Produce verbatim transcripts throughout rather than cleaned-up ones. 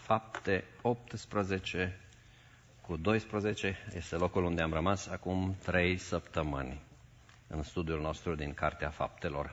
Fapte optsprezece cu doisprezece este locul unde am rămas acum trei săptămâni în studiul nostru din Cartea Faptelor.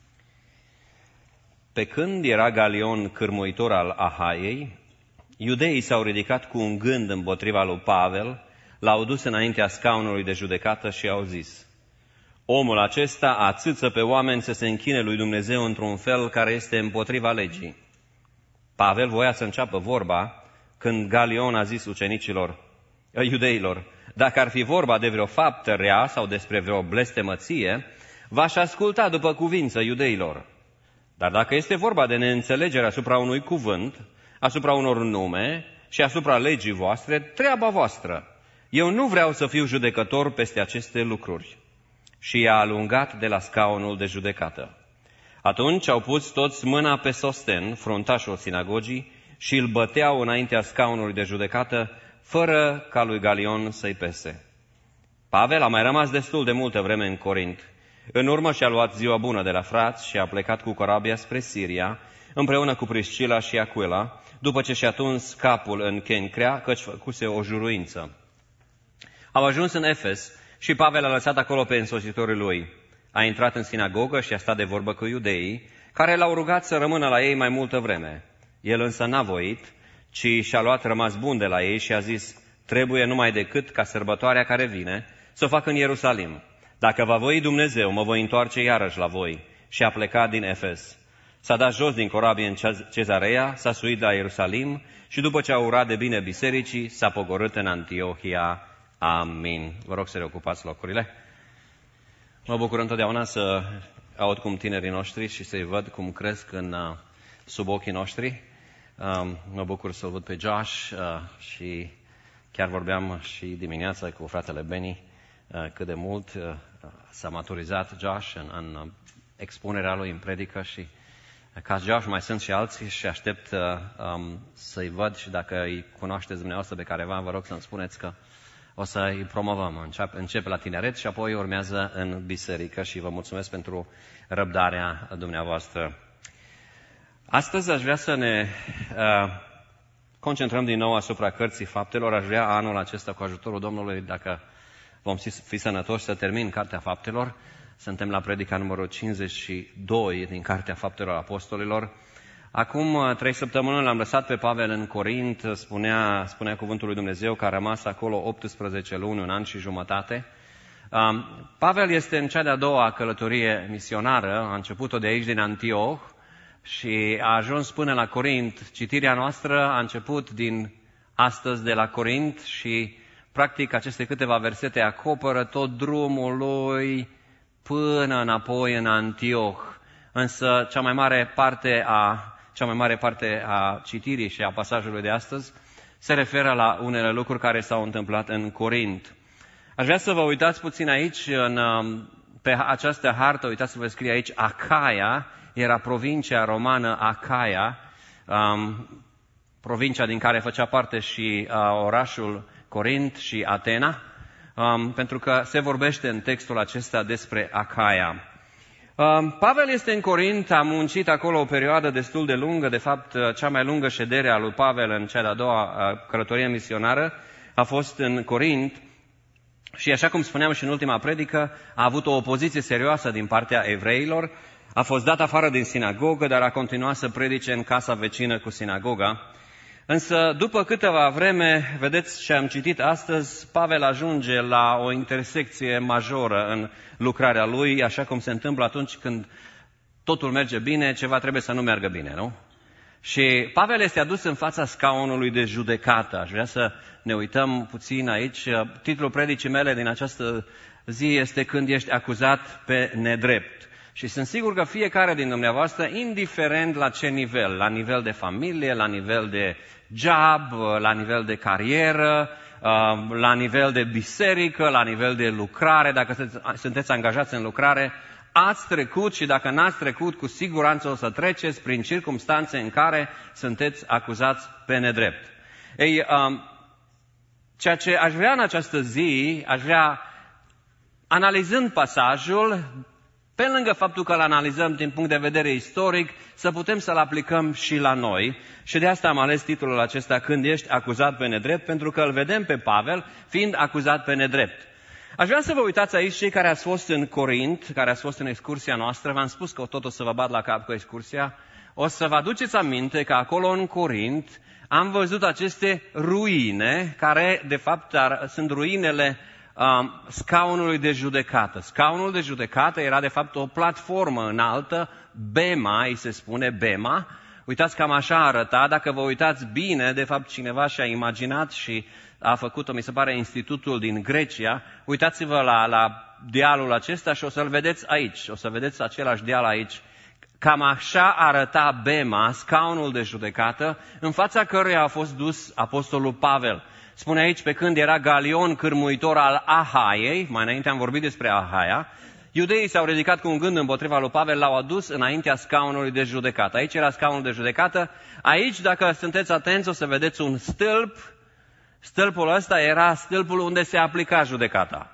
Pe când era Galion cârmuitor al Ahaiei, iudeii s-au ridicat cu un gând împotriva lui Pavel, l-au dus înaintea scaunului de judecată și au zis: omul acesta ațâță pe oameni să se închine lui Dumnezeu într-un fel care este împotriva legii. Pavel voia să înceapă vorba când Galion a zis ucenicilor, iudeilor: dacă ar fi vorba de vreo faptă rea sau despre vreo blestemăție, v-aș asculta după cuvință, iudeilor. Dar dacă este vorba de neînțelegere asupra unui cuvânt, asupra unor nume și asupra legii voastre, treaba voastră. Eu nu vreau să fiu judecător peste aceste lucruri. Și i-a alungat de la scaunul de judecată. Atunci au pus toți mâna pe Sosten, fruntașul sinagogii, și îl băteau înaintea scaunului de judecată, fără ca lui Galion să-i pese. Pavel a mai rămas destul de multă vreme în Corint. În urmă și-a luat ziua bună de la frați și a plecat cu corabia spre Siria, împreună cu Priscila și Aquila, după ce și-a tuns capul în Kencrea, căci făcuse o juruință. Au ajuns în Efes și Pavel a lăsat acolo pe însoțitorii lui. A intrat în sinagogă și a stat de vorbă cu iudeii, care l-au rugat să rămână la ei mai multă vreme. El însă n-a voit, ci și-a luat rămas bun de la ei și a zis: trebuie numai decât ca sărbătoarea care vine să o fac în Ierusalim. Dacă va voi Dumnezeu, mă voi întoarce iarăși la voi. Și a plecat din Efes. S-a dat jos din corabie în Cezarea, s-a suit la Ierusalim și după ce a urat de bine bisericii, s-a pogorât în Antiohia. Amin. Vă rog să reocupați locurile. Mă bucur întotdeauna să aud cum tinerii noștri și să-i văd cum cresc în, sub ochii noștri. Mă bucur să-l văd pe Josh și chiar vorbeam și dimineața cu fratele Benny cât de mult s-a maturizat Josh în, în expunerea lui în predică și ca Josh mai sunt și alții și aștept um, să-i văd și dacă îi cunoașteți dumneavoastră pe careva, vă rog să-mi spuneți că o să îi promovăm. Începe, începe la tineret și apoi urmează în biserică și vă mulțumesc pentru răbdarea dumneavoastră. Astăzi aș vrea să ne uh, concentrăm din nou asupra Cărții Faptelor. Aș vrea anul acesta, cu ajutorul Domnului, dacă vom fi sănătoși, să termin Cartea Faptelor. Suntem la predica numărul cincizeci și doi din Cartea Faptelor Apostolilor. Acum trei săptămâni l-am lăsat pe Pavel în Corint, spunea, spunea cuvântul lui Dumnezeu că a rămas acolo optsprezece luni, un an și jumătate. Pavel este în cea de-a doua călătorie misionară, a început-o de aici din Antioh și a ajuns până la Corint. Citirea noastră a început din astăzi de la Corint și practic aceste câteva versete acoperă tot drumul lui până înapoi în Antioh. Însă cea mai mare parte a Cea mai mare parte a citirii și a pasajului de astăzi se referă la unele lucruri care s-au întâmplat în Corint. Aș vrea să vă uitați puțin aici, în, pe această hartă, uitați să vă scrie aici, Acaia, era provincia romană Acaia, um, provincia din care făcea parte și uh, orașul Corint și Atena, um, pentru că se vorbește în textul acesta despre Acaia. Pavel este în Corint, a muncit acolo o perioadă destul de lungă, de fapt cea mai lungă ședere a lui Pavel în cea de-a doua călătorie misionară a fost în Corint și așa cum spuneam și în ultima predică, a avut o opoziție serioasă din partea evreilor, a fost dat afară din sinagogă, dar a continuat să predice în casa vecină cu sinagoga. Însă, după câteva vreme, vedeți ce am citit astăzi, Pavel ajunge la o intersecție majoră în lucrarea lui, așa cum se întâmplă atunci când totul merge bine, ceva trebuie să nu meargă bine, nu? Și Pavel este adus în fața scaunului de judecată. Aș vrea să ne uităm puțin aici. Titlul predicii mele din această zi este Când ești acuzat pe nedrept. Și sunt sigur că fiecare din dumneavoastră, indiferent la ce nivel, la nivel de familie, la nivel de job, la nivel de carieră, la nivel de biserică, la nivel de lucrare, dacă sunteți angajați în lucrare, ați trecut și dacă n-ați trecut, cu siguranță o să treceți prin circumstanțe în care sunteți acuzați pe nedrept. Ei, ceea ce aș vrea în această zi, aș vrea, analizând pasajul, Pe lângă faptul că îl analizăm din punct de vedere istoric, să putem să-l aplicăm și la noi. Și de asta am ales titlul acesta, Când ești acuzat pe nedrept, pentru că îl vedem pe Pavel fiind acuzat pe nedrept. Aș vrea să vă uitați aici, cei care ați fost în Corint, care ați fost în excursia noastră, v-am spus că tot o să vă bat la cap cu excursia, o să vă aduceți aminte că acolo în Corint am văzut aceste ruine, care de fapt sunt ruinele um, scaunului de judecată. Scaunul de judecată era de fapt o platformă înaltă, Bema, îi se spune Bema. Uitați, cam așa arăta, dacă vă uitați bine, de fapt cineva și-a imaginat și a făcut-o, mi se pare, institutul din Grecia. Uitați-vă la, la dealul acesta și o să-l vedeți aici, o să vedeți același deal aici. Cam așa arăta Bema, scaunul de judecată, în fața căruia a fost dus apostolul Pavel. Spune aici, pe când era Galion, cârmuitor al Ahaiei, mai înainte am vorbit despre Ahaia, iudeii s-au ridicat cu un gând împotriva lui Pavel, l-au adus înaintea scaunului de judecată. Aici era scaunul de judecată. Aici, dacă sunteți atenți, o să vedeți un stâlp. Stâlpul ăsta era stâlpul unde se aplica judecata.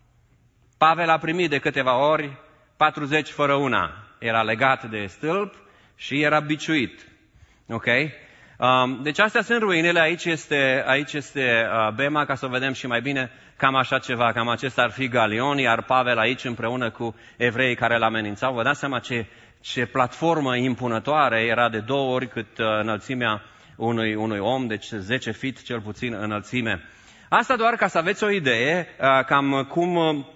Pavel a primit de câteva ori patruzeci fără una. Era legat de stâlp și era biciuit. Ok? Um, deci astea sunt ruinele. Aici este, aici este uh, Bema, ca să o vedem și mai bine. Cam așa ceva, cam acesta ar fi Galion, iar Pavel aici împreună cu evreii care îl amenințau. Vă dați seama ce, ce platformă impunătoare, era de două ori cât uh, înălțimea unui, unui om, deci zece feet cel puțin înălțime. Asta doar ca să aveți o idee uh, cam cum uh,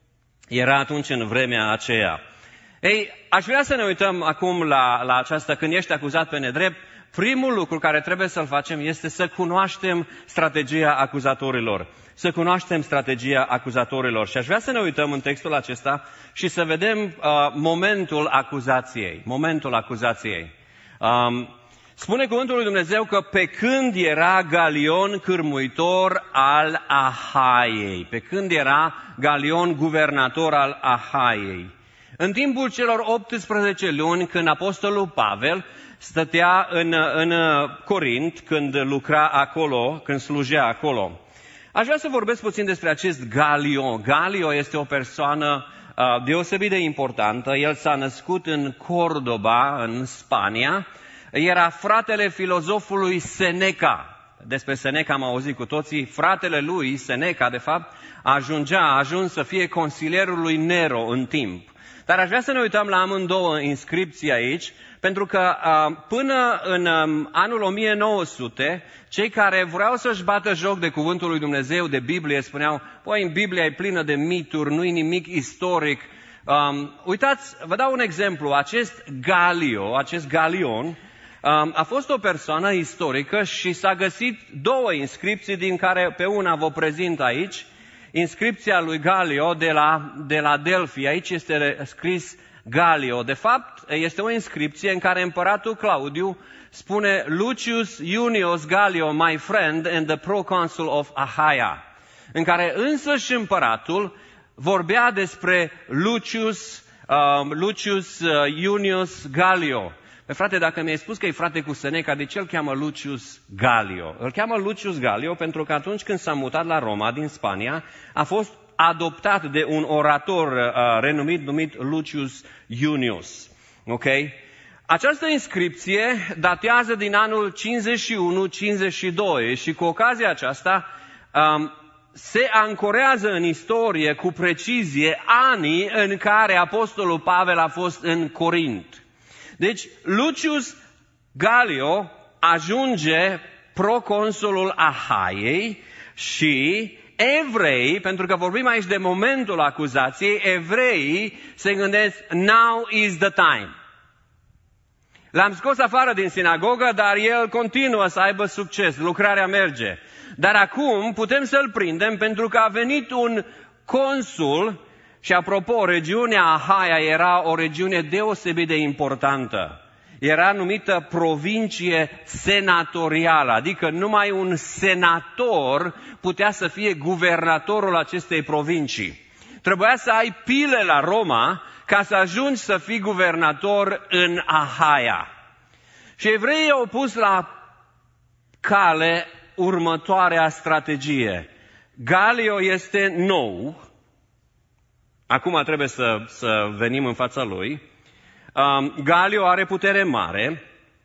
era atunci în vremea aceea. Ei, aș vrea să ne uităm acum la, la aceasta, când ești acuzat pe nedrept. Primul lucru care trebuie să-l facem este să cunoaștem strategia acuzatorilor. Să cunoaștem strategia acuzatorilor. Și aș vrea să ne uităm în textul acesta și să vedem uh, momentul acuzației. Momentul acuzației. Um, spune cuvântul lui Dumnezeu că pe când era Galion cârmuitor al Ahaiei, pe când era Galion guvernator al Ahaiei, în timpul celor optsprezece luni, când apostolul Pavel stătea în, în Corint, când lucra acolo, când slujea acolo. Aș vrea să vorbesc puțin despre acest Galio. Galio este o persoană uh, deosebit de importantă. El s-a născut în Cordoba, în Spania. Era fratele filozofului Seneca. Despre Seneca am auzit cu toții. Fratele lui, Seneca, de fapt, ajungea, a ajuns să fie consilierul lui Nero în timp. Dar aș vrea să ne uităm la amândouă inscripții aici, pentru că până în anul o mie nouă sute, cei care vreau să-și bată joc de cuvântul lui Dumnezeu, de Biblie, spuneau, păi, în Biblie e plină de mituri, nu-i nimic istoric. Um, uitați, vă dau un exemplu. Acest Galio, acest Galion, um, a fost o persoană istorică și s-a găsit două inscripții, din care pe una vă prezint aici. Inscripția lui Galio de la, de la Delphi. Aici este scris Galio. De fapt, este o inscripție în care împăratul Claudiu spune Lucius Iunius Galio, my friend, and the proconsul of Achaia, în care însăși împăratul vorbea despre Lucius, uh, Lucius Iunius Galio. Pe frate, dacă mi-ai spus că e frate cu Seneca, de ce îl cheamă Lucius Galio? Îl cheamă Lucius Galio pentru că atunci când s-a mutat la Roma, din Spania, a fost adoptat de un orator uh, renumit numit Lucius Iunius. Ok? Această inscripție datează din anul cincizeci și unu cincizeci și doi și cu ocazia aceasta um, se ancorează în istorie cu precizie anii în care apostolul Pavel a fost în Corint. Deci, Lucius Galio ajunge proconsulul Ahaiei și evrei, pentru că vorbim aici de momentul acuzației, evreii se gândesc, now is the time. L-am scos afară din sinagogă, dar el continuă să aibă succes, lucrarea merge. Dar acum putem să-l prindem pentru că a venit un consul. Și apropo, regiunea Ahaia era o regiune deosebit de importantă. Era numită provincie senatorială, adică numai un senator putea să fie guvernatorul acestei provincii. Trebuia să ai pile la Roma ca să ajungi să fii guvernator în Ahaia. Și evreii au pus la cale următoarea strategie. Galio este nou. acum trebuie să, să venim în fața lui. Galio are putere mare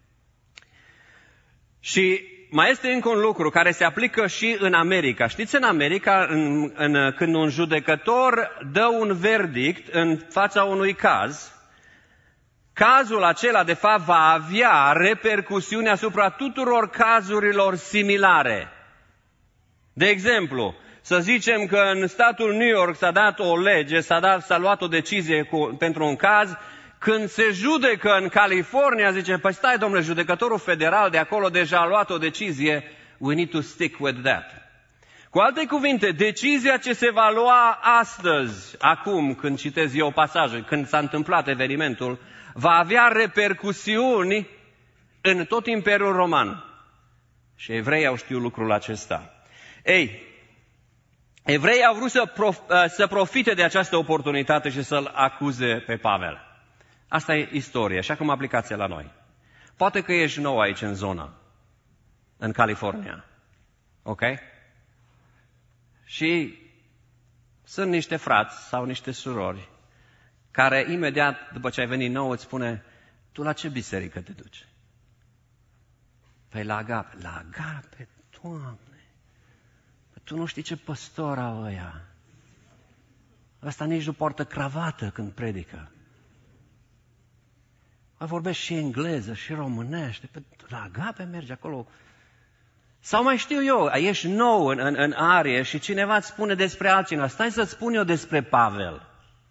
și mai este încă un lucru care se aplică și în America. Știți, în America, în, în, când un judecător dă un verdict în fața unui caz, cazul acela, de fapt, va avea repercusiuni asupra tuturor cazurilor similare. De exemplu, să zicem că în statul New York s-a dat o lege, s-a, dat, s-a luat o decizie cu, pentru un caz. Când se judecă în California, zice, păi stai, domnule, judecătorul federal de acolo deja a luat o decizie, we need to stick with that. Cu alte cuvinte, decizia ce se va lua astăzi, acum, când citez eu pasajul, când s-a întâmplat evenimentul, va avea repercusiuni în tot Imperiul Roman. Și evreii au știut lucrul acesta. Ei, evreii au vrut să, prof- să profite de această oportunitate și să-l acuze pe Pavel. Asta e istoria, și acum aplicația la noi. Poate că ești nou aici în zonă, în California, ok? Și sunt niște frați sau niște surori care imediat, după ce ai venit nou, îți spune, tu la ce biserică te duci? Păi la Agape. La Agape, Doamne, păi tu nu știi ce păstor au ăia. Ăsta nici nu poartă cravată când predică. Mai vorbești și engleză, și românește. La Agape mergi acolo. Sau mai știu eu, ești nou în, în, în arie și cineva îți spune despre altcineva. Stai să-ți spun eu despre Pavel.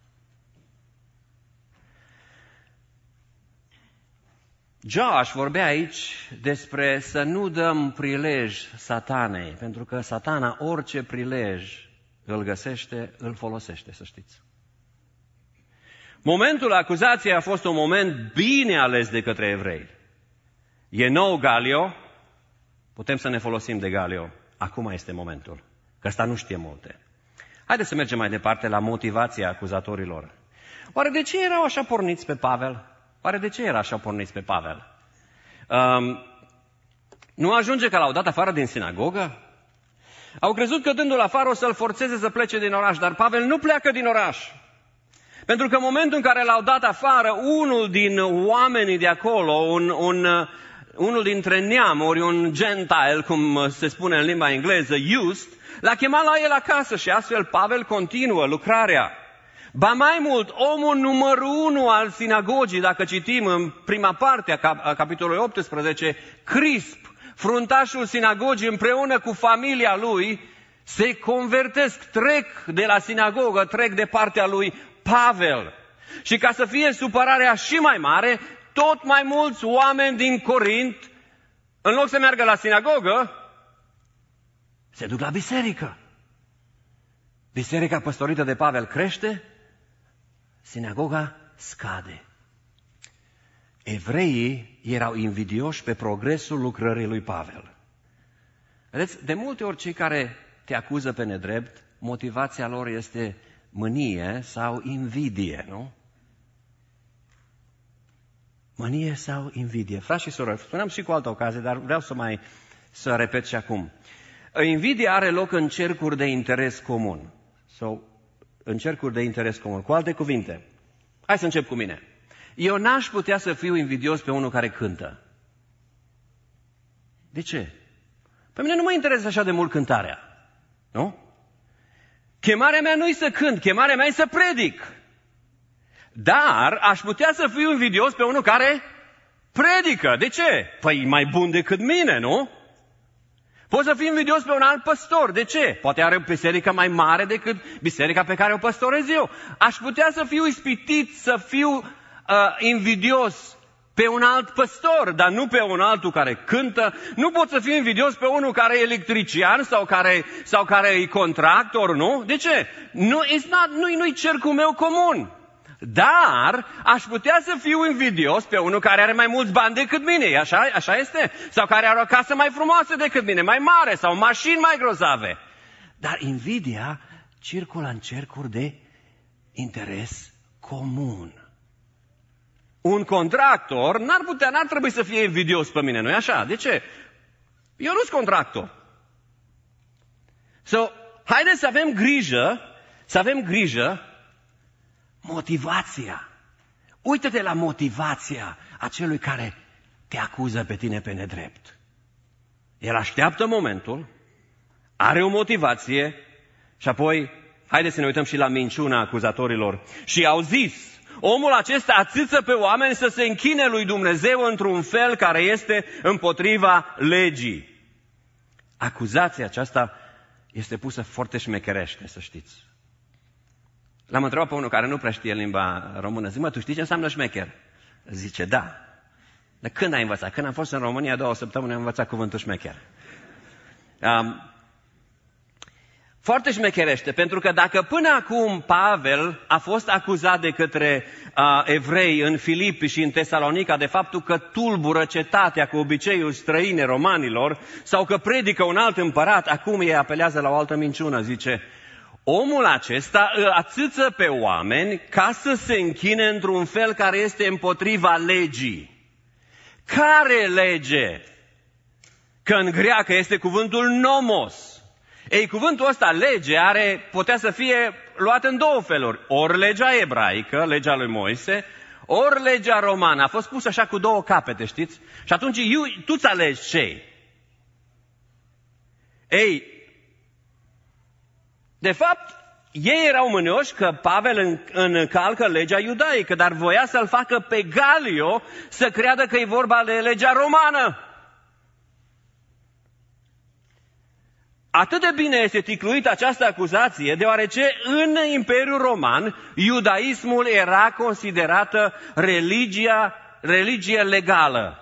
Josh vorbea aici despre să nu dăm prilej satanei, pentru că satana orice prilej îl găsește, îl folosește, să știți. Momentul acuzației a fost un moment bine ales de către evrei. E nou Galio, putem să ne folosim de Galio. Acum este momentul, că ăsta nu știe multe. Haideți să mergem mai departe la motivația acuzatorilor. Oare de ce erau așa porniți pe Pavel? Oare de ce era așa porniți pe Pavel? Um, nu ajunge că l-au dat afară din sinagogă? Au crezut că dându-l afară o să-l forțeze să plece din oraș, dar Pavel nu pleacă din oraș. Pentru că în momentul în care l-au dat afară, unul din oamenii de acolo, un, un, unul dintre neamuri, un gentile, cum se spune în limba engleză, Just, l-a chemat la el acasă și astfel Pavel continuă lucrarea. Ba mai mult, omul numărul unu al sinagogii, dacă citim în prima parte a, cap- a capitolului optsprezece, Crisp, fruntașul sinagogii împreună cu familia lui, se convertesc, trec de la sinagogă, trec de partea lui Pavel. Și ca să fie supărarea și mai mare, tot mai mulți oameni din Corint, în loc să meargă la sinagogă, se duc la biserică. Biserica păstorită de Pavel crește, sinagoga scade. Evreii erau invidioși pe progresul lucrării lui Pavel. Vedeți, de multe ori cei care te acuză pe nedrept, motivația lor este mânie sau invidie, nu? Mânie sau invidie. Frați și surori, spuneam și cu altă ocazie, dar vreau să mai să repet și acum. Invidia are loc în cercuri de interes comun. Sau în cercuri de interes comun. Cu alte cuvinte, hai să încep cu mine. Eu n-aș putea să fiu invidios pe unul care cântă. De ce? Pe mine nu mă interesează așa de mult cântarea. Nu? Chemarea mea nu-i să cânt, chemarea mea e să predic. Dar aș putea să fiu invidios pe unul care predică. De ce? Păi e mai bun decât mine, nu? Pot să fiu invidios pe un alt păstor. De ce? Poate are o biserică mai mare decât biserica pe care o păstorez eu. Aș putea să fiu ispitit, să fiu uh, invidios pe un alt păstor, dar nu pe un altul care cântă. Nu pot să fiu invidios pe unul care e electrician sau care, sau care e contractor, nu? De ce? Nu, not, nu, nu-i cercul meu comun. Dar aș putea să fiu invidios pe unul care are mai mulți bani decât mine, așa, așa este? Sau care are o casă mai frumoasă decât mine, mai mare, sau mașini mai grozave. Dar invidia circulă în cercuri de interes comun. Un contractor n-ar putea, n-ar trebui să fie invidios pe mine, nu-i așa? De ce? Eu nu sunt contractor. So, haideți să avem grijă, să avem grijă Motivația. Uită-te la motivația acelui care te acuză pe tine pe nedrept. El așteaptă momentul, are o motivație și apoi, haideți să ne uităm și la minciuna acuzatorilor. Și au zis, omul acesta ațâță pe oameni să se închine lui Dumnezeu într-un fel care este împotriva legii. Acuzația aceasta este pusă foarte șmecherește, să știți. L-am întrebat pe unul care nu prea știe limba română. Zic, mă, tu știi ce înseamnă șmecher? Zice, da. Dar când ai învățat? Când am fost în România două săptămâni, am învățat cuvântul șmecher. Um, foarte șmecherește, pentru că dacă până acum Pavel a fost acuzat de către uh, evrei în Filipi și în Tesalonica de faptul că tulbură cetatea cu obiceiuri străine romanilor sau că predică un alt împărat, acum ei apelează la o altă minciună, zice, omul acesta ațâță pe oameni ca să se închine într-un fel care este împotriva legii. Care lege? Că în greacă este cuvântul nomos. Ei, cuvântul ăsta, lege, are, putea să fie luat în două feluri. Ori legea ebraică, legea lui Moise, ori legea romană. A fost pusă așa cu două capete, știți? Și atunci eu, tu-ți alegi ce? Ei, de fapt, ei erau mânioși că Pavel încalcă legea iudaică, dar voia să-l facă pe Galio să creadă că e vorba de legea romană. Atât de bine este ticluită această acuzație, deoarece în Imperiul Roman, iudaismul era considerată religia, religie legală.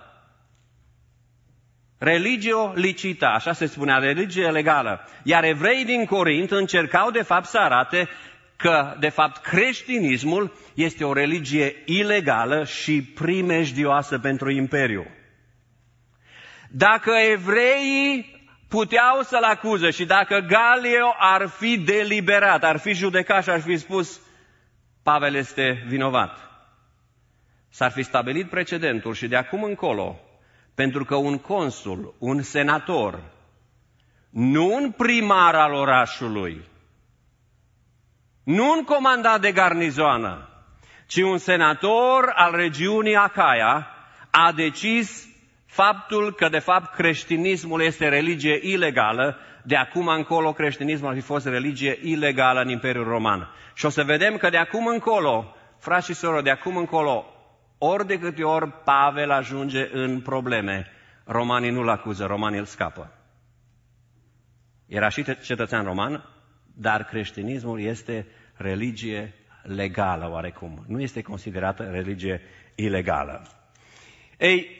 Religio licita, așa se spunea, religie legală. Iar evreii din Corint încercau de fapt să arate că de fapt creștinismul este o religie ilegală și primejdioasă pentru imperiu. Dacă evreii puteau să-l acuze și dacă Galio ar fi deliberat, ar fi judecat și ar fi spus Pavel este vinovat, s-ar fi stabilit precedentul și de acum încolo, pentru că un consul, un senator, nu un primar al orașului, nu un comandant de garnizoană, ci un senator al regiunii Acaia, a decis faptul că de fapt creștinismul este religie ilegală, de acum încolo creștinismul ar fi fost religie ilegală în Imperiul Roman. Și o să vedem că de acum încolo, frați și sorori, de acum încolo, ori de câte ori Pavel ajunge în probleme, romanii nu-l acuză, romanii îl scapă. Era și cetățean roman, dar creștinismul este religie legală oarecum. Nu este considerată religie ilegală. Ei,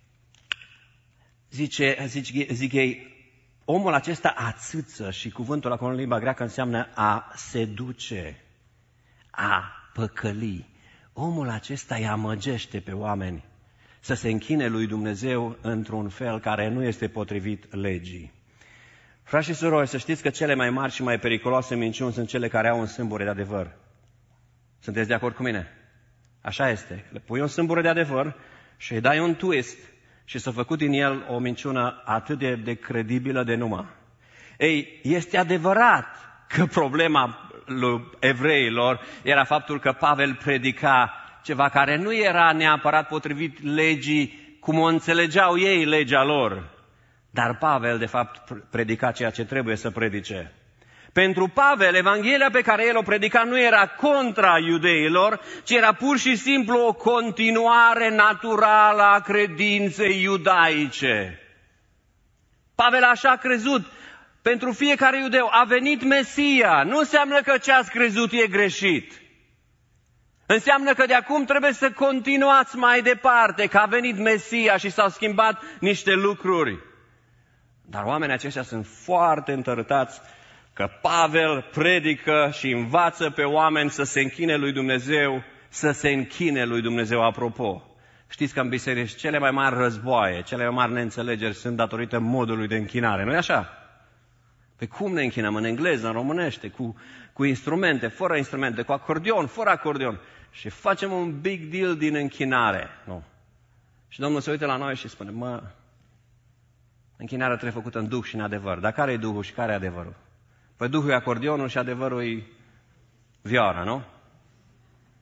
zice, zic, zic ei, omul acesta ațâță și cuvântul acolo în limba greacă înseamnă a seduce, a păcăli. Omul acesta îi amăgește pe oameni să se închine lui Dumnezeu într-un fel care nu este potrivit legii. Frați și surori, să știți că cele mai mari și mai periculoase minciuni sunt cele care au un sâmbure de adevăr. Sunteți de acord cu mine? Așa este. Le pui un sâmbure de adevăr și îi dai un twist și s-a făcut din el o minciună atât de, de credibilă de numai. Ei, este adevărat că problema lui evreilor era faptul că Pavel predica ceva care nu era neapărat potrivit legii cum o înțelegeau ei, legea lor. Dar Pavel, de fapt, predica ceea ce trebuie să predice. Pentru Pavel, Evanghelia pe care el o predica nu era contra iudeilor, ci era pur și simplu o continuare naturală a credinței iudaice. Pavel așa a crezut. Pentru fiecare iudeu a venit Mesia. Nu înseamnă că ce ați crezut e greșit. Înseamnă că de acum trebuie să continuați mai departe, că a venit Mesia și s-au schimbat niște lucruri. Dar oamenii aceștia sunt foarte întărâtați că Pavel predică și învață pe oameni să se închine lui Dumnezeu, să se închine lui Dumnezeu. Apropo, știți că în biserici cele mai mari războaie, cele mai mari neînțelegeri sunt datorită modului de închinare, nu-i așa? Pe cum ne închinăm? În engleză, în românește, cu, cu instrumente, fără instrumente, cu acordeon, fără acordeon. Și facem un big deal din închinare. Nu. Și Domnul se uită la noi și spune, mă, închinarea trebuie făcută în Duh și în adevăr. Dar care e Duhul și care e adevărul? Păi Duhul e acordeonul și adevărul e vioara, nu?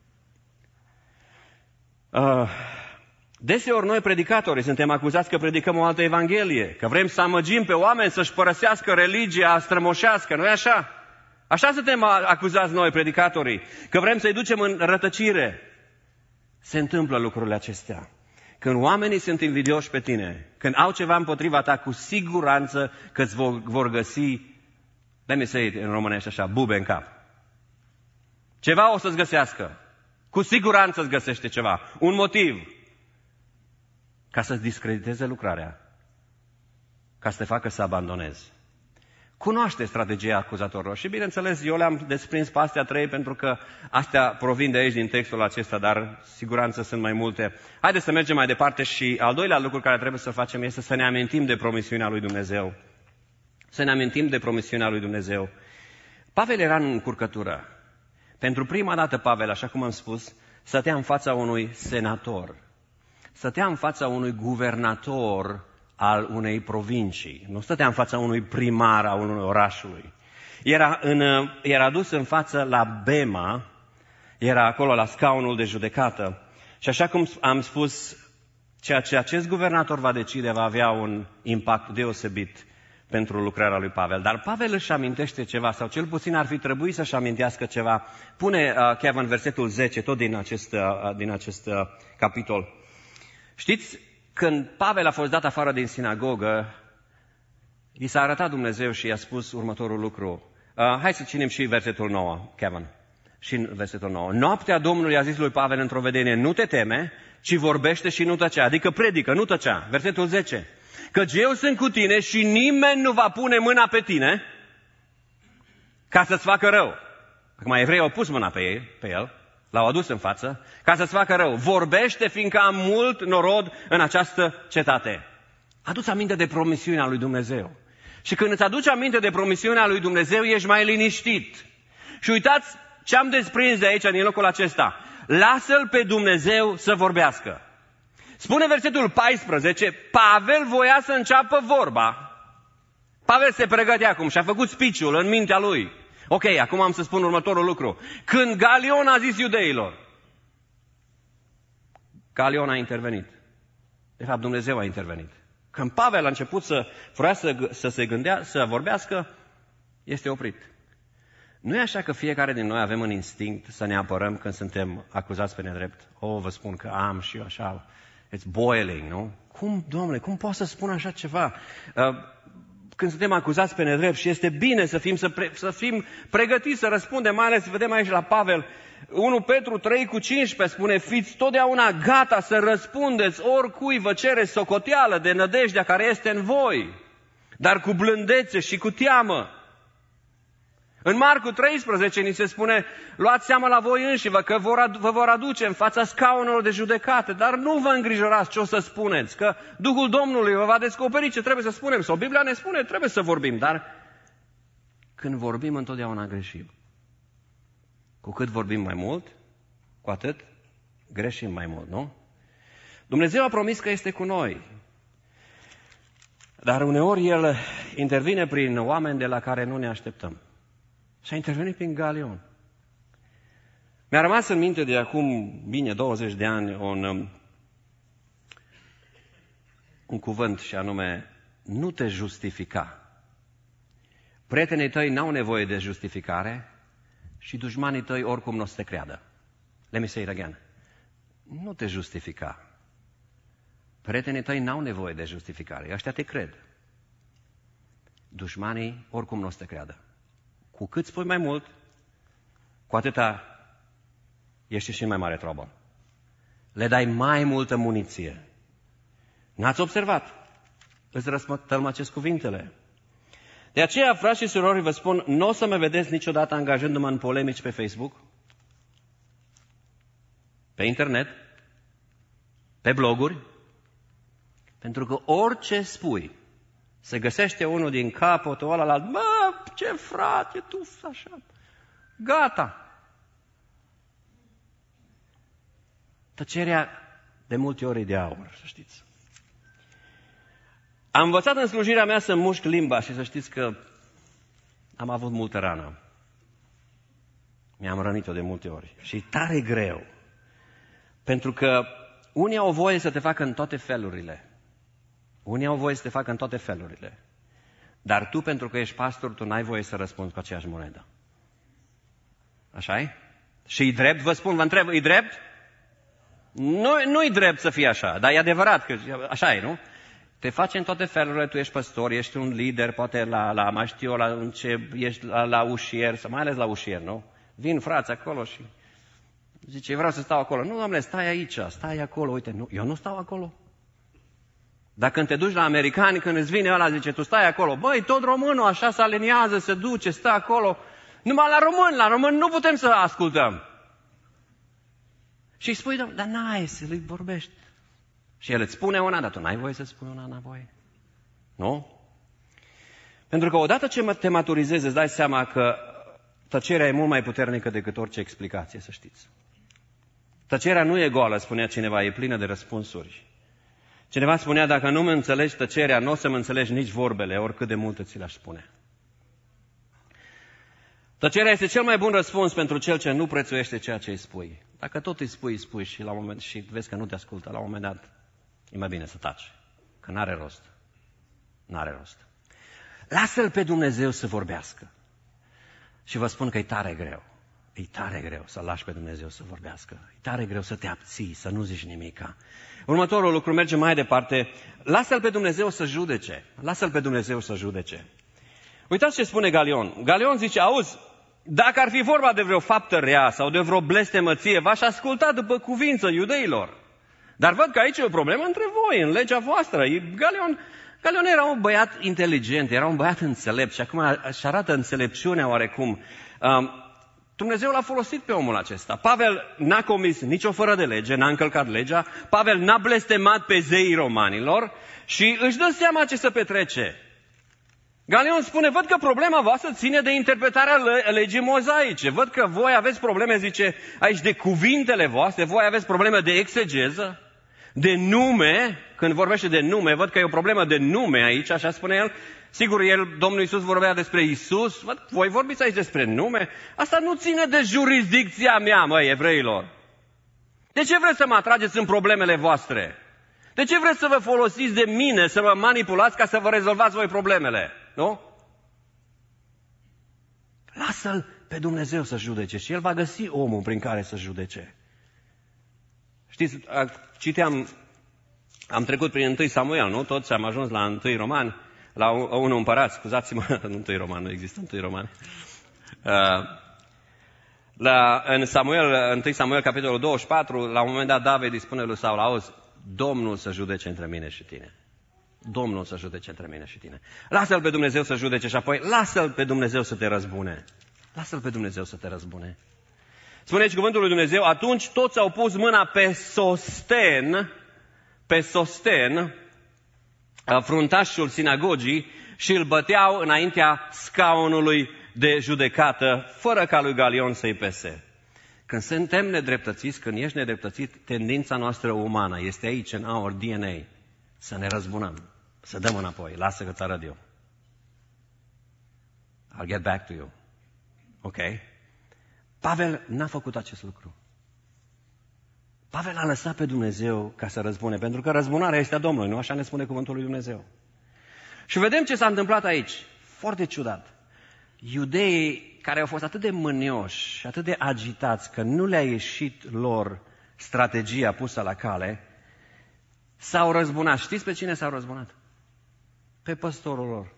Uh, deseori noi, predicatorii, suntem acuzați că predicăm o altă evanghelie, că vrem să amăgim pe oameni să-și părăsească religia strămoșească, nu-i așa? Așa suntem acuzați noi, predicatorii, că vrem să-i ducem în rătăcire. Se întâmplă lucrurile acestea. Când oamenii sunt invidioși pe tine, când au ceva împotriva ta, cu siguranță că îți vor găsi, let me say it în românește așa, bube în cap. Ceva o să-ți găsească. Cu siguranță îți găsește ceva. Un motiv. Ca să-ți discrediteze lucrarea. Ca să te facă să abandonezi. Cunoaște strategia acuzatorilor. Și bineînțeles, eu le-am desprins pe astea trei pentru că astea provin de aici din textul acesta, dar siguranță sunt mai multe. Haideți să mergem mai departe și al doilea lucru care trebuie să facem este să ne amintim de promisiunea lui Dumnezeu. Să ne amintim de promisiunea lui Dumnezeu. Pavel era în încurcătură. Pentru prima dată Pavel, așa cum am spus, stătea în fața unui senator. Stătea în fața unui guvernator al unei provincii. Nu stătea în fața unui primar al unui orașului. Era, în, era dus în față la Bema, era acolo la scaunul de judecată. Și așa cum am spus, ceea ce acest guvernator va decide va avea un impact deosebit pentru lucrarea lui Pavel. Dar Pavel își amintește ceva, sau cel puțin ar fi trebuit să-și amintească ceva. Pune uh, chiar în versetul zece, tot din acest, uh, din acest uh, capitol. Știți, când Pavel a fost dat afară din sinagogă, i s-a arătat Dumnezeu și i-a spus următorul lucru. Uh, hai să cinim și versetul nouă, Kevin. Și în versetul nouă. Noaptea Domnului a zis lui Pavel într-o vedenie, nu te teme, ci vorbește și nu tăcea. Adică predică, nu tăcea. Versetul zece. Căci eu sunt cu tine și nimeni nu va pune mâna pe tine ca să-ți facă rău. Acum evreii au pus mâna pe, ei, pe el, l-au adus în față, ca să-ți facă rău. Vorbește, fiindcă am mult norod în această cetate. Adu-ți aminte de promisiunea lui Dumnezeu. Și când îți aduci aminte de promisiunea lui Dumnezeu, ești mai liniștit. Și uitați ce am desprins de aici, din locul acesta. Lasă-l pe Dumnezeu să vorbească. Spune versetul paisprezece, Pavel voia să înceapă vorba. Pavel se pregătea acum și a făcut speech-ul în mintea lui. Ok, acum am să spun următorul lucru. Când Galion a zis iudeilor, Galion a intervenit. De fapt, Dumnezeu a intervenit. Când Pavel a început să vrea să, să se gândea, să vorbească, este oprit. Nu e așa că fiecare din noi avem un instinct să ne apărăm când suntem acuzați pe nedrept? Oh, vă spun că am și eu așa, it's boiling, nu? Cum, Domnule, cum poți să spun așa ceva? Uh, când suntem acuzați pe nedrept și este bine să fim, să, pre, să fim pregătiți să răspundem, mai ales vedem aici la Pavel, unu Petru trei cu cincisprezece spune, fiți totdeauna gata să răspundeți oricui vă cere socoteală de nădejdea care este în voi, dar cu blândețe și cu teamă. În Marcu treisprezece ni se spune, luați seama la voi înșivă că vă vor aduce în fața scaunelor de judecată, dar nu vă îngrijorați ce o să spuneți, că Duhul Domnului vă va descoperi ce trebuie să spunem, sau Biblia ne spune, trebuie să vorbim, dar când vorbim întotdeauna greșim. Cu cât vorbim mai mult, cu atât greșim mai mult, nu? Dumnezeu a promis că este cu noi, dar uneori El intervine prin oameni de la care nu ne așteptăm. Și a intervenit prin Galion. Mi-a rămas în minte de acum, bine, douăzeci de ani, un, un cuvânt și anume, nu te justifica. Prietenii tăi n-au nevoie de justificare și dușmanii tăi oricum nu o să te creadă. Let me say it again. Nu te justifica. Prietenii tăi n-au nevoie de justificare. Ăștia te cred. Dușmanii oricum nu o să te creadă. Cu cât spui mai mult, cu atâta ești și în mai mare trouble. Le dai mai multă muniție. N-ați observat? Îți răstălmăcesc cuvintele. De aceea, frați și surori, vă spun, nu o să mă vedeți niciodată angajându-mă în polemici pe Facebook, pe internet, pe bloguri, pentru că orice spui, se găsește unul din capătul ăla, bă, ce frate, tu așa, gata. Tăcerea de multe ori e de aur, să știți. Am învățat în slujirea mea să mușc limba și să știți că am avut multă rană. Mi-am rănit-o de multe ori și e tare greu. Pentru că unii au voie să te facă în toate felurile. Unii au voie să te facă în toate felurile. Dar tu, pentru că ești pastor, tu n-ai voie să răspunzi cu aceeași monedă. Așa-i? Și e drept, vă spun, vă întreb, e drept? Nu, nu-i drept să fie așa, dar e adevărat că așa e, nu? Te face în toate felurile, tu ești păstor, ești un lider, poate la, la mai știu eu, la, în ce, ești la, la ușier, sau mai ales la ușier, nu? Vin frați acolo și zice, vreau să stau acolo. Nu, doamne, stai aici, stai acolo, uite, nu, eu nu stau acolo. Dacă când te duci la americani, când îți vine ăla, zice, tu stai acolo, băi, tot românul așa se aliniază, se duce, stă acolo. Numai la român, la român nu putem să ascultăm. Și îi spui, dar n-ai să-i vorbești. Și el îți spune una, dar tu n-ai voie să spui una înapoi. Nu? Pentru că odată ce te maturizezi, îți dai seama că tăcerea e mult mai puternică decât orice explicație, să știți. Tăcerea nu e goală, spunea cineva, e plină de răspunsuri. Cineva spunea, dacă nu mă înțelegi tăcerea, nu o să mă înțelegi nici vorbele, oricât de multe ți le-aș spune. Tăcerea este cel mai bun răspuns pentru cel ce nu prețuiește ceea ce îi spui. Dacă tot îi spui, îi spui și la un moment și vezi că nu te ascultă, la un moment dat e mai bine să taci, că n-are rost. N-are rost. Lasă-L pe Dumnezeu să vorbească. Și vă spun că e tare greu. E tare greu să lași pe Dumnezeu să vorbească. E tare greu să te abții, să nu zici nimica. Următorul lucru merge mai departe. Lasă-L pe Dumnezeu să judece. Lasă-L pe Dumnezeu să judece. Uitați ce spune Galion. Galion zice, auzi, dacă ar fi vorba de vreo faptă rea sau de vreo blestemăție, v-aș asculta după cuvință iudeilor. Dar văd că aici e o problemă între voi, în legea voastră. Galion, Galion era un băiat inteligent, era un băiat înțelept și acum își arată înțelepciunea oarecum. Dumnezeu l-a folosit pe omul acesta. Pavel n-a comis nicio fără de lege, n-a încălcat legea. Pavel n-a blestemat pe zeii romanilor și își dă seama ce se petrece. Galion spune, văd că problema voastră ține de interpretarea legii mozaice. Văd că voi aveți probleme, zice, aici de cuvintele voastre, voi aveți probleme de exegeză, de nume. Când vorbește de nume, văd că e o problemă de nume aici, așa spune el. Sigur, el, Domnul Iisus vorbea despre Iisus, văd, voi vorbiți aici despre nume. Asta nu ține de jurisdicția mea, măi, evreilor. De ce vreți să mă atrageți în problemele voastre? De ce vreți să vă folosiți de mine, să mă manipulați ca să vă rezolvați voi problemele? Nu? Lasă-L pe Dumnezeu să judece și El va găsi omul prin care să judece. Știți, citeam, am trecut prin întâi Samuel, nu? Toți am ajuns la întâi Roman, la unu Împărați, scuzați-mă, întâi Roman, nu există întâi Roman. La, în Samuel, întâi Samuel, capitolul douăzeci și patru, la un moment dat David îi spune lui Saul, auzi, Domnul să judece între mine și tine. Domnul să judece între mine și tine. Lasă-L pe Dumnezeu să judece și apoi lasă-L pe Dumnezeu să te răzbune. Lasă-L pe Dumnezeu să te răzbune. Spune aici cuvântul lui Dumnezeu, atunci toți au pus mâna pe Sosten, pe Sosten, fruntașul sinagogii, și îl băteau înaintea scaunului de judecată, fără ca lui Galion să-i pese. Când suntem nedreptățiți, când ești nedreptățit, tendința noastră umană este aici, în our D N A, să ne răzbunăm, să dăm înapoi. Lasă că ți arăt eu. I'll get back to you. Ok? Pavel n-a făcut acest lucru. Pavel a lăsat pe Dumnezeu ca să răzbune, pentru că răzbunarea este a Domnului, nu așa ne spune cuvântul lui Dumnezeu. Și vedem ce s-a întâmplat aici. Foarte ciudat. Iudeii care au fost atât de mânioși și atât de agitați că nu le-a ieșit lor strategia pusă la cale, s-au răzbunat. Știți pe cine s-au răzbunat? Pe păstorul lor.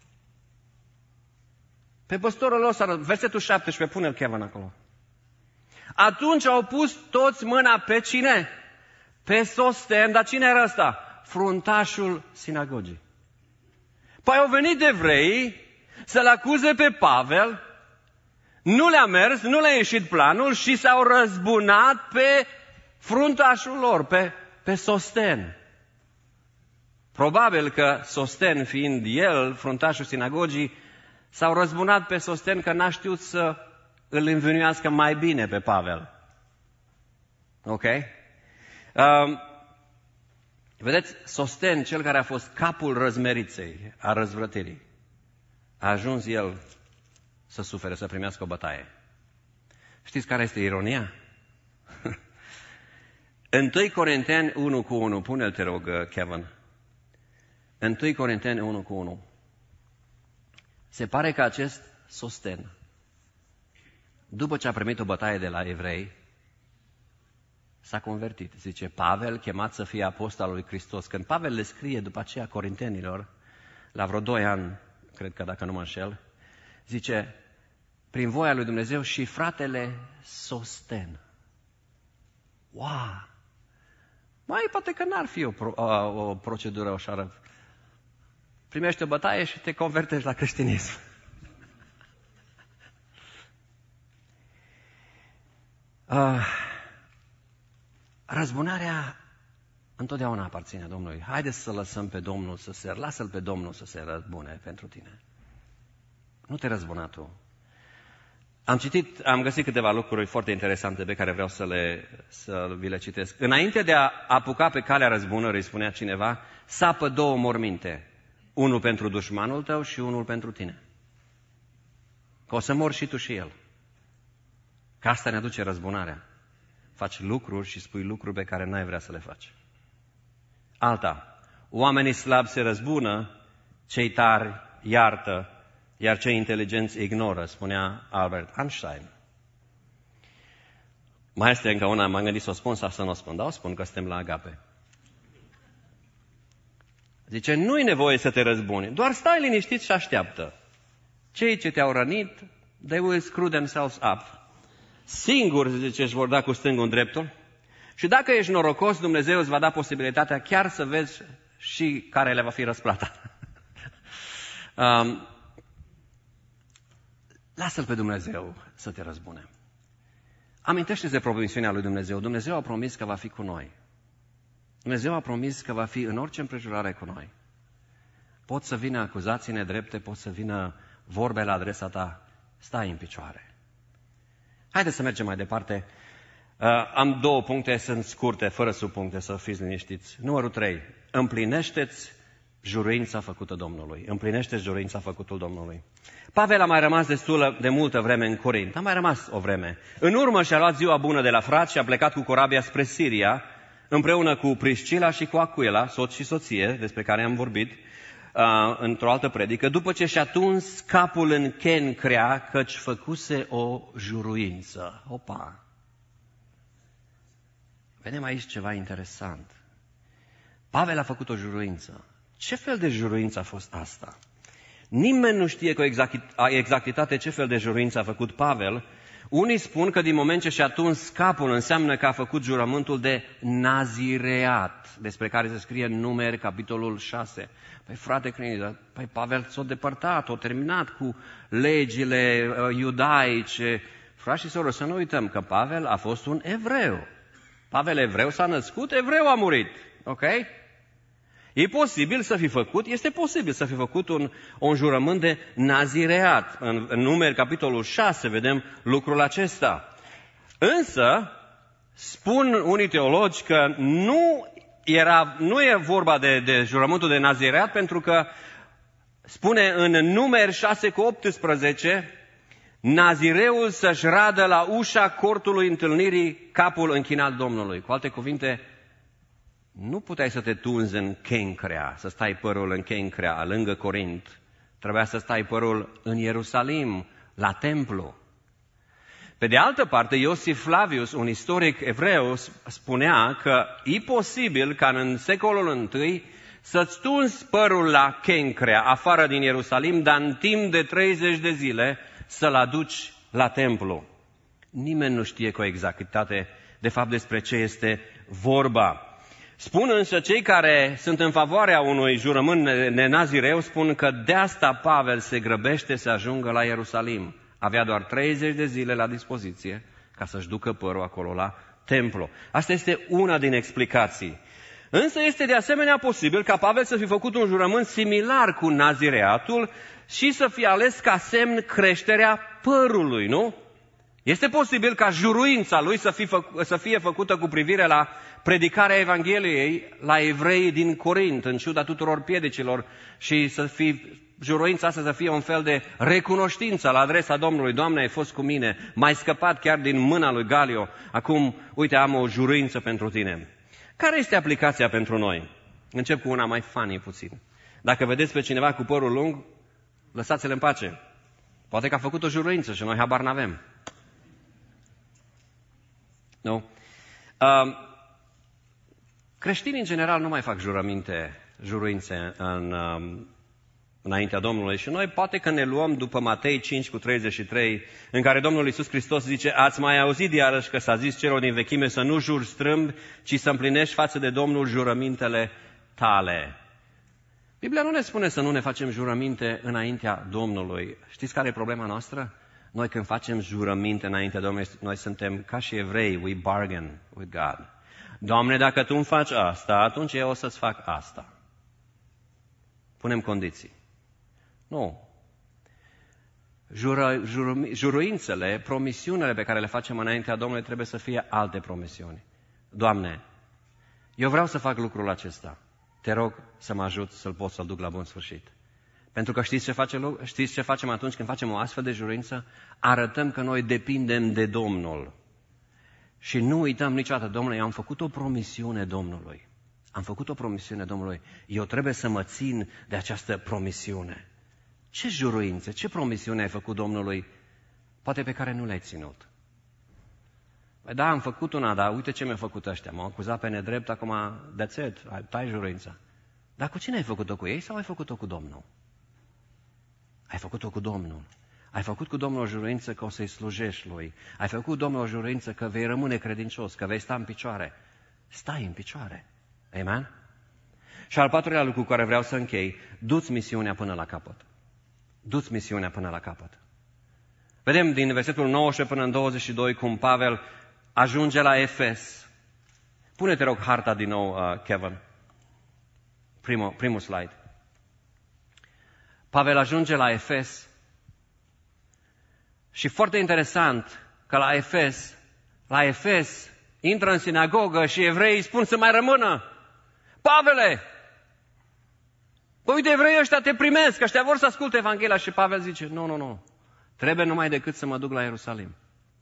Pe păstorul lor s-a răzbunat. Versetul șaptesprezece, pune-l Kevin acolo. Atunci au pus toți mâna pe cine? Pe Sosten. Dar cine era ăsta? Fruntașul sinagogii. Păi au venit evrei să-l acuze pe Pavel, nu le-a mers, nu le-a ieșit planul și s-au răzbunat pe fruntașul lor, pe, pe Sosten. Probabil că Sosten, fiind el fruntașul sinagogii, s-au răzbunat pe Sosten că n-a știut să îl învinuiască mai bine pe Pavel. Ok? Um, vedeți, Sosten, cel care a fost capul răzmeriței, a răzvrătirii, a ajuns el să sufere, să primească o bătaie. Știți care este ironia? întâi Corinteni unu cu unu, pune-l, te rog, Kevin. întâi Corinteni unu cu unu. Se pare că acest Sosten, după ce a primit o bătaie de la evrei, s-a convertit. Zice, Pavel, chemat să fie apostol al lui Hristos. Când Pavel le scrie după aceea corintenilor, la vreo doi ani, cred că dacă nu mă înșel, zice, prin voia lui Dumnezeu și fratele Sosten. Wow! Mai poate că n-ar fi o, pro, o, o procedură ușoară. Primești o bătaie și te convertești la creștinism. Uh, răzbunarea întotdeauna aparține Domnului. Haideți să lăsăm pe Domnul să se... Lasă-L pe Domnul să se răzbune pentru tine. Nu te răzbuna tu. Am citit, am găsit câteva lucruri foarte interesante pe care vreau să, le, să vi le citesc. Înainte de a apuca pe calea răzbunării, spunea cineva, sapă două morminte. Unul pentru dușmanul tău și unul pentru tine. Că o să mori și tu și el. Că asta ne aduce răzbunarea. Faci lucruri și spui lucruri pe care n-ai vrea să le faci. Alta. Oamenii slabi se răzbună, cei tari iartă, iar cei inteligenți ignoră, spunea Albert Einstein. Mai este încă una, m-am gândit să o spun sau să nu o spun, dar o spun că suntem la agape. Zice, nu-i nevoie să te răzbuni, doar stai liniștit și așteaptă. Cei ce te-au rănit, they will screw themselves up. Singuri, zice, își vor da cu stângul în dreptul. Și dacă ești norocos, Dumnezeu îți va da posibilitatea chiar să vezi și care le va fi răsplata. um, Lasă-L pe Dumnezeu să te răzbune. Amintește-ți de promisiunea lui Dumnezeu. Dumnezeu a promis că va fi cu noi. Dumnezeu a promis că va fi în orice împrejurare cu noi. Pot să vină acuzații nedrepte, pot să vină vorbe la adresa ta. Stai în picioare. Haideți să mergem mai departe. Uh, am două puncte, sunt scurte, fără subpuncte, să fiți liniștiți. Numărul trei. Împlinește-ți juruința făcută Domnului. Împlinește-ți juruința făcută Domnului. Pavel a mai rămas destul de multă vreme în Corint. A mai rămas o vreme. În urmă și-a luat ziua bună de la frați și a plecat cu corabia spre Siria, împreună cu Priscila și cu Aquila, soț și soție, despre care am vorbit uh, într-o altă predică, după ce și-a tuns capul în Kencrea, căci făcuse o juruință. Opa! Vedem aici ceva interesant. Pavel a făcut o juruință. Ce fel de juruință a fost asta? Nimeni nu știe cu exactitate ce fel de juruință a făcut Pavel. Unii spun că din moment ce și-a tuns capul înseamnă că a făcut jurământul de nazireat, despre care se scrie în Numeri, capitolul șase. Păi frate Crini, păi Pavel s-a depărtat, a terminat cu legile uh, iudaice. Frați și sorori, să nu uităm că Pavel a fost un evreu. Pavel evreu s-a născut, evreu a murit. Ok? E posibil să fi făcut, este posibil să fi făcut un, un jurământ de nazireat. În, în Numeri, capitolul șase, vedem lucrul acesta. Însă, spun unii teologi că nu, era, nu e vorba de, de jurământul de nazireat, pentru că spune în Numeri șase cu optsprezece, nazireul să-și radă la ușa cortului întâlnirii capul închinat Domnului. Cu alte cuvinte, nu puteai să te tunzi în Kencrea, să stai părul în Kencrea, lângă Corint. Trebuia să stai părul în Ierusalim, la templu. Pe de altă parte, Iosif Flavius, un istoric evreu, spunea că e posibil ca în secolul I să-ți tunzi părul la Kencrea, afară din Ierusalim, dar în timp de treizeci de zile să-l aduci la templu. Nimeni nu știe cu exactitate, de fapt, despre ce este vorba. Spun însă cei care sunt în favoarea unui jurământ nenazireu, spun că de asta Pavel se grăbește să ajungă la Ierusalim. Avea doar treizeci de zile la dispoziție ca să-și ducă părul acolo la templu. Asta este una din explicații. Însă este de asemenea posibil ca Pavel să fi făcut un jurământ similar cu nazireatul și să fie ales ca semn creșterea părului, nu? Este posibil ca juruința lui să fie, făc- să fie făcută cu privire la predicarea Evangheliei la evreii din Corint, în ciuda tuturor piedicilor, și să fi juruința asta să fie un fel de recunoștință la adresa Domnului. Doamne, ai fost cu mine, m-ai scăpat chiar din mâna lui Galio, acum, uite, am o juruință pentru tine. Care este aplicația pentru noi? Încep cu una mai funny puțin. Dacă vedeți pe cineva cu părul lung, lăsați-l în pace. Poate că a făcut o juruință și noi habar n-avem. Nu? Uh, creștinii în general nu mai fac jurăminte, juruințe în, uh, înaintea Domnului și noi poate că ne luăm după Matei cinci cu treizeci și trei, în care Domnul Iisus Hristos zice: ați mai auzit iarăși că s-a zis celor din vechime să nu juri strâmb, ci să împlinești față de Domnul jurămintele tale. Biblia nu ne spune să nu ne facem jurăminte înaintea Domnului. Știți care e problema noastră? Noi când facem jurăminte înaintea Domnului, noi suntem ca și evrei, we bargain with God. Doamne, dacă Tu îmi faci asta, atunci eu o să-ți fac asta. Punem condiții. Nu. Jură, jură, juruințele, promisiunile pe care le facem înaintea Domnului trebuie să fie alte promisiuni. Doamne, eu vreau să fac lucrul acesta. Te rog să mă ajut să-l pot să-l duc la bun sfârșit. Pentru că știți ce, face, știți ce facem atunci când facem o astfel de juruință? Arătăm că noi depindem de Domnul. Și nu uităm niciodată, Domnule, eu am făcut o promisiune Domnului. Am făcut o promisiune Domnului. Eu trebuie să mă țin de această promisiune. Ce juruințe, ce promisiune ai făcut Domnului, poate pe care nu le-ai ținut? Păi da, am făcut una, dar uite ce mi-a făcut ăștia. M-au acuzat pe nedrept, acum that's it, tai juruința. Dar cu cine ai făcut-o, cu ei sau ai făcut-o cu Domnul? Ai făcut-o cu Domnul. Ai făcut cu Domnul o juruință că o să-i slujești Lui. Ai făcut cu Domnul o juruință că vei rămâne credincios, că vei sta în picioare. Stai în picioare. Amen? Și al patrulea lucru cu care vreau să închei, du-ți misiunea până la capăt. Du-ți misiunea până la capăt. Vedem din versetul nouăsprezece până în douăzeci și doi cum Pavel ajunge la Efes. Pune-te, rog, harta din nou, uh, Kevin. Primul, primul slide. Pavel ajunge la Efes și foarte interesant că la Efes, la Efes, intră în sinagogă și evreii spun să mai rămână. Pavele! Păi uite, evreii ăștia te primesc, ăștia vor să asculte Evanghelia. Și Pavel zice, nu, nu, nu, trebuie numai decât să mă duc la Ierusalim.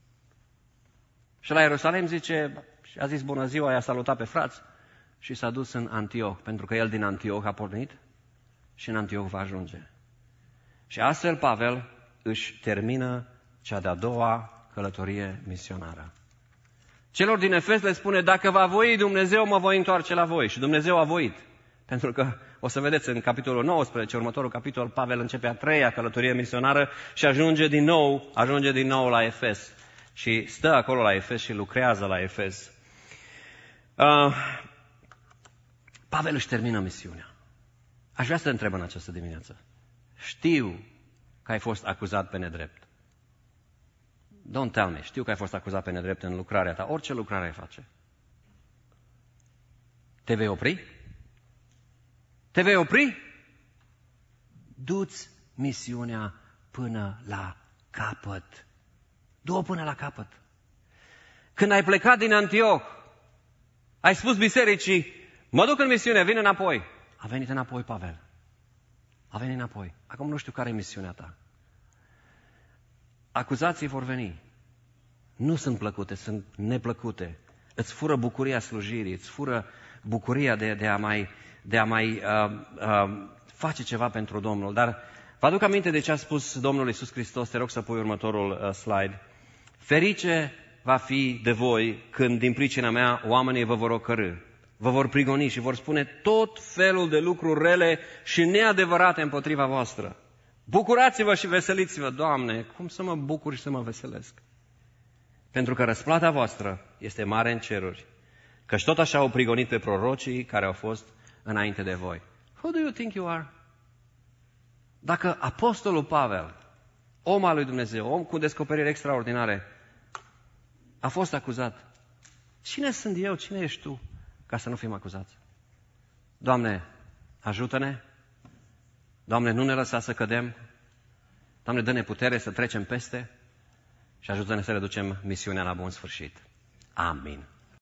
Și la Ierusalim zice, și a zis bună ziua, i-a salutat pe frați și s-a dus în Antioh, pentru că el din Antioh a pornit și în Antioh va ajunge. Și astfel Pavel își termină cea de-a doua călătorie misionară. Celor din Efes le spune, dacă va voi Dumnezeu, mă voi întoarce la voi. Și Dumnezeu a voit. Pentru că, o să vedeți în capitolul nouăsprezece, următorul capitol, Pavel începe a treia călătorie misionară și ajunge din nou, ajunge din nou la Efes. Și stă acolo la Efes și lucrează la Efes. Uh, Pavel își termină misiunea. Aș vrea să te întreb în această dimineață. Știu că ai fost acuzat pe nedrept. Don't tell me. Știu că ai fost acuzat pe nedrept în lucrarea ta. Orice lucrare ai face. Te vei opri? Te vei opri? Du-ți misiunea până la capăt. Du-o până la capăt. Când ai plecat din Antioh, ai spus bisericii, mă duc în misiune, vin înapoi. A venit înapoi Pavel. A venit înapoi. Acum nu știu care e misiunea ta. Acuzații vor veni. Nu sunt plăcute, sunt neplăcute. Îți fură bucuria slujirii, îți fură bucuria de, de a mai, de a mai uh, uh, face ceva pentru Domnul. Dar vă aduc aminte de ce a spus Domnul Iisus Hristos, te rog să pui următorul uh, slide. Ferice va fi de voi când din pricina mea oamenii vă vor ocărî, vă vor prigoni și vor spune tot felul de lucruri rele și neadevărate împotriva voastră. Bucurați-vă și veseliți-vă, Doamne, cum să mă bucur și să mă veselesc? Pentru că răsplata voastră este mare în ceruri, căci tot așa au prigonit pe prorocii care au fost înainte de voi. Who do you think you are? Dacă apostolul Pavel, om al lui Dumnezeu, om cu descoperiri extraordinare, a fost acuzat, cine sunt eu, cine ești tu, ca să nu fim acuzați? Doamne, ajută-ne! Doamne, nu ne lăsa să cădem. Doamne, dă-ne putere să trecem peste și ajută-ne să reducem misiunea la bun sfârșit. Amin.